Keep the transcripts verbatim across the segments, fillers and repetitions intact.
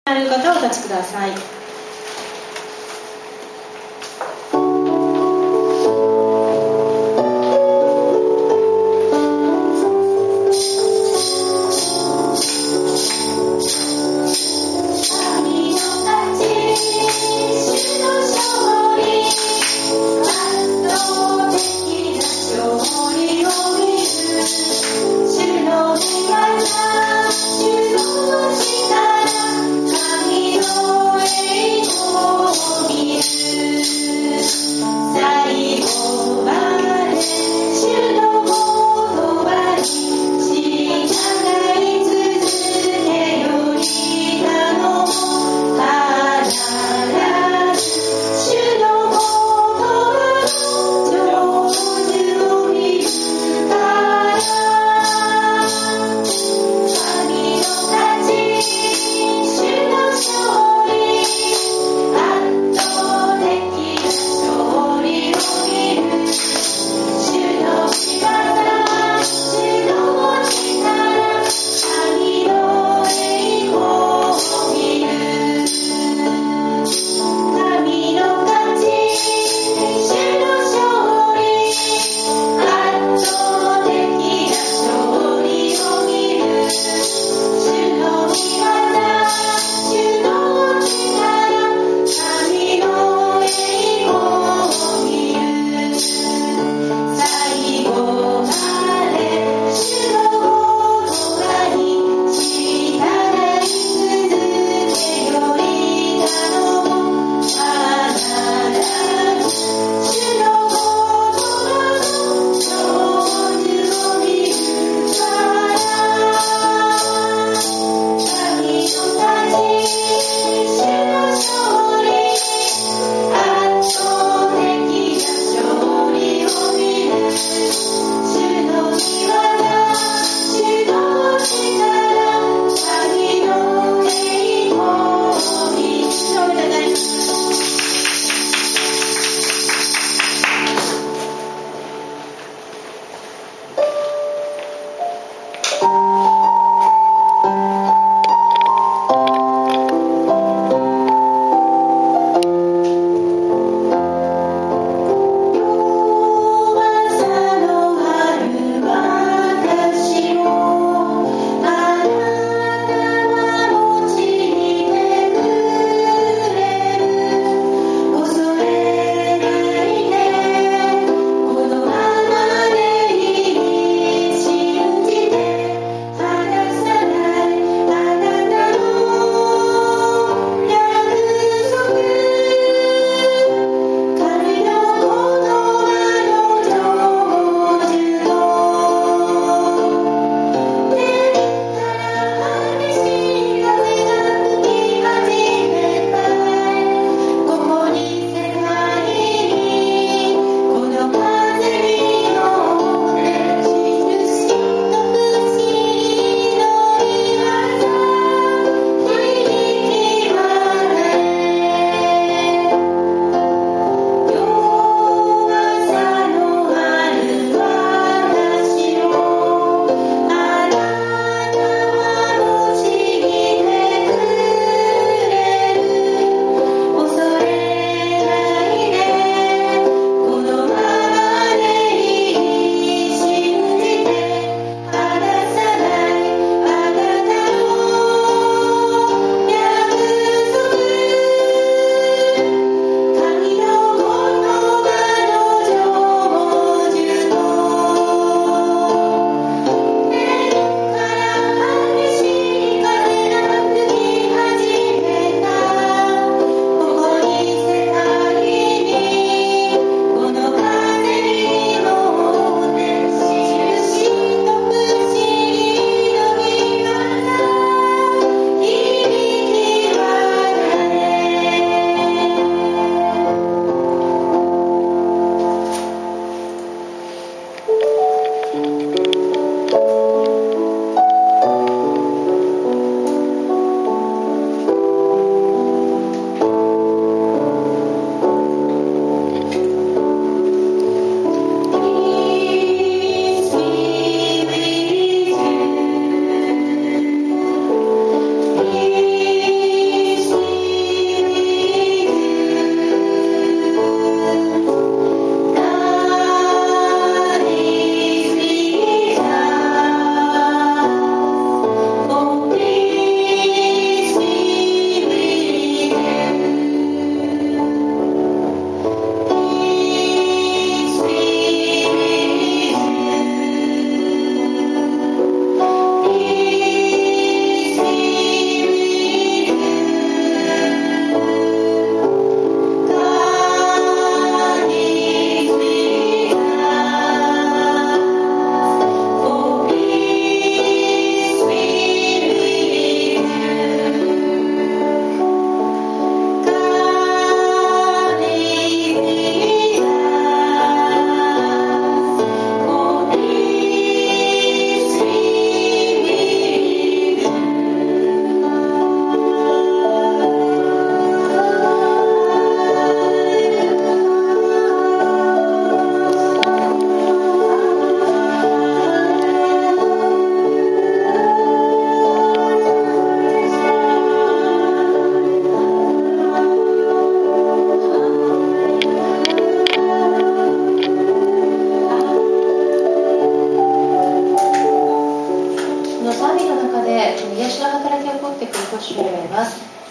ある方お立ちください。 主の力、神の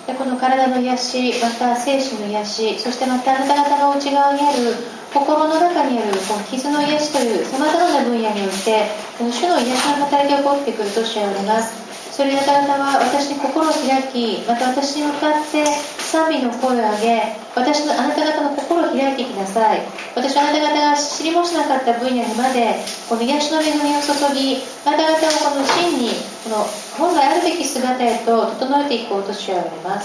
でこの体の癒し、また精神の癒し、そしてまたあなた方の内側にある心の中にあるこの傷の癒しというさまざまな分野においてこの主の癒しの働きが起こってくると主は言われます。それであなた方は私に心を開き、また私に向かって賛美の声を上げ、私のあなた方の心を開いてきなさい。私はあなた方が知りもしなかった分野にまでこの癒しの恵みを注ぎ、あなた方をこの真にこの本来あるべき姿へと整えていこうと主は言われます。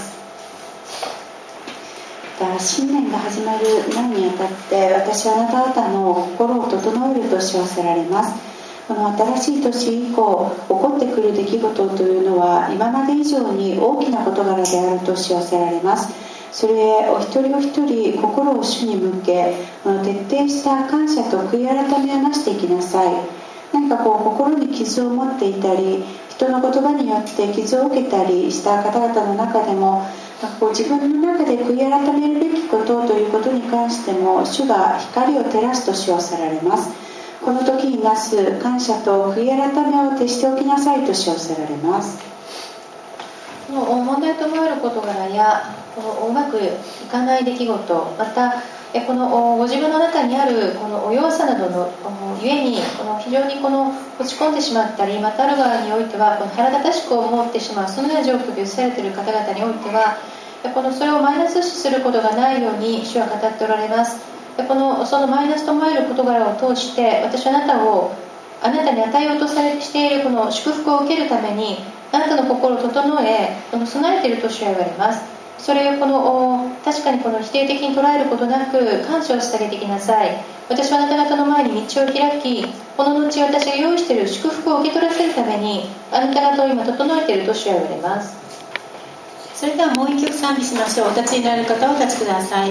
新年が始まる前にあたって私はあなた方の心を整えると知らせられます。この新しい年以降起こってくる出来事というのは今まで以上に大きな事柄であると知らせられます。それへお一人お一人心を主に向けこの徹底した感謝と悔い改めをなしていきなさい。何かこう心に傷を持っていたり人の言葉によって傷を受けたりした方々の中でもこう自分の中で悔い改めるべきことということに関しても主が光を照らすと知らせられます。この時になす感謝と悔い改めを徹しておきなさいと知らせられます。 この問題と思える事柄やこのうまくいかない出来事、またこのご自分の中にあるこのお弱さなどのゆえにこの非常にこの落ち込んでしまったり、またある側においてはこの腹立たしく思ってしまう、そのような状況で移されている方々においてはこのそれをマイナス視することがないように主は語っておられます。でこのそのマイナスと思える事柄を通して私はあなたをあなたに与えようとされているこの祝福を受けるためにあなたの心を整えこの備えていると主は言われます。それをこの確かにこの否定的に捉えることなく感謝を捧げていきなさい。私はあなた方の前に道を開き、この後私が用意している祝福を受け取らせるためにあなた方を今整えていると主は言われます。 それではもう一曲賛美しましょう。お立ちになる方はお立ちください。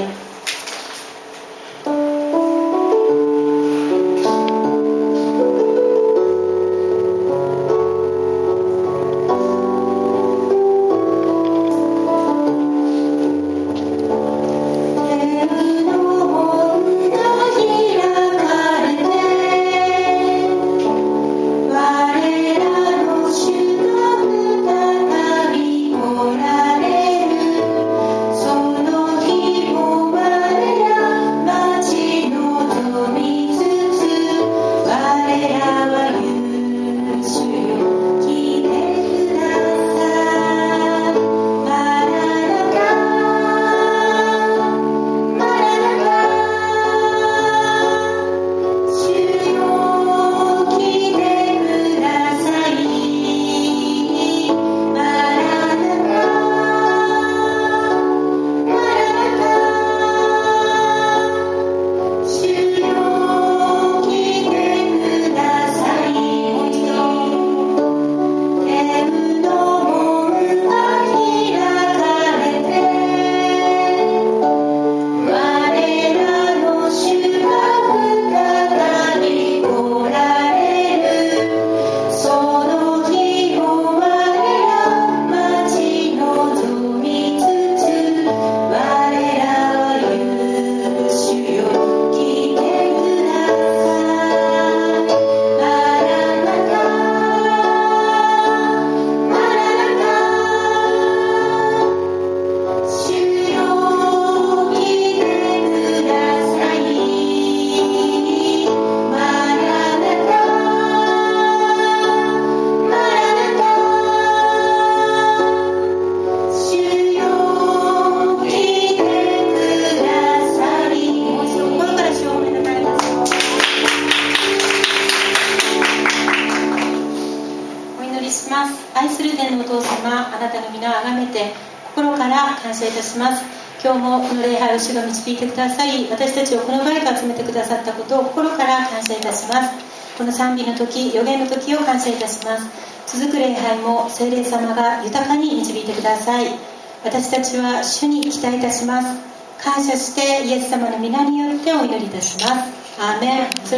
愛する天のお父様、あなたの皆をあがめて心から感謝いたします。今日もこの礼拝を主が導いてくださり、私たちをこの場へと集めてくださったことを心から感謝いたします。この賛美の時、予言の時を感謝いたします。続く礼拝も聖霊様が豊かに導いてください。私たちは主に期待いたします。感謝してイエス様の皆によってお祈りいたします。アーメン。